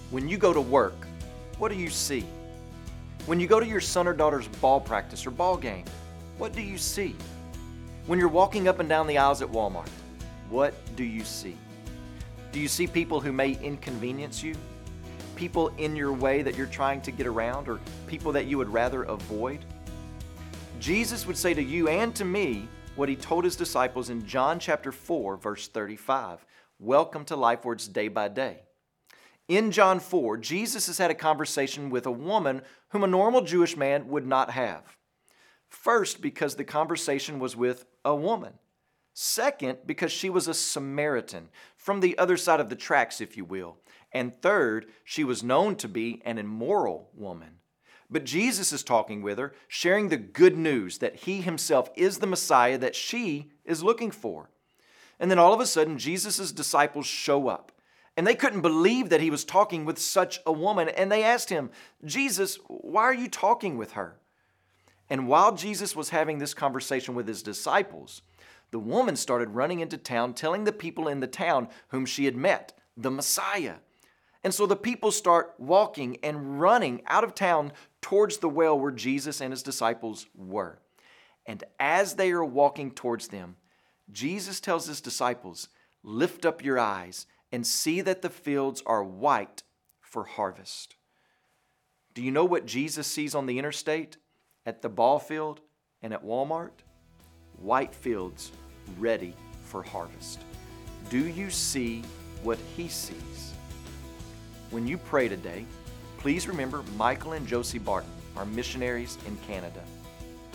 When you go to work, what do you see? When you go to your son or daughter's ball practice or ball game, what do you see? When you're walking up and down the aisles at Walmart, what do you see? Do you see people who may inconvenience you? People in your way that you're trying to get around, or people that you would rather avoid? Jesus would say to you and to me what he told his disciples in John chapter 4, verse 35. Welcome to LifeWords Day by Day. In John 4, Jesus has had a conversation with a woman whom a normal Jewish man would not have. First, because the conversation was with a woman. Second, because she was a Samaritan, from the other side of the tracks, if you will. And third, she was known to be an immoral woman. But Jesus is talking with her, sharing the good news that he himself is the Messiah that she is looking for. And then all of a sudden, Jesus' disciples show up. And they couldn't believe that he was talking with such a woman. And they asked him, Jesus, why are you talking with her? And while Jesus was having this conversation with his disciples, the woman started running into town, telling the people in the town whom she had met, the Messiah. And so the people start walking and running out of town towards the well where Jesus and his disciples were. And as they are walking towards them, Jesus tells his disciples, lift up your eyes and see that the fields are white for harvest. Do you know what Jesus sees on the interstate, at the ball field, and at Walmart? White fields ready for harvest. Do you see what he sees? When you pray today, please remember Michael and Josie Barton, our missionaries in Canada.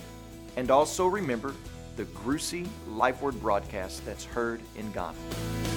And also remember the Grusi LifeWord broadcast that's heard in Ghana.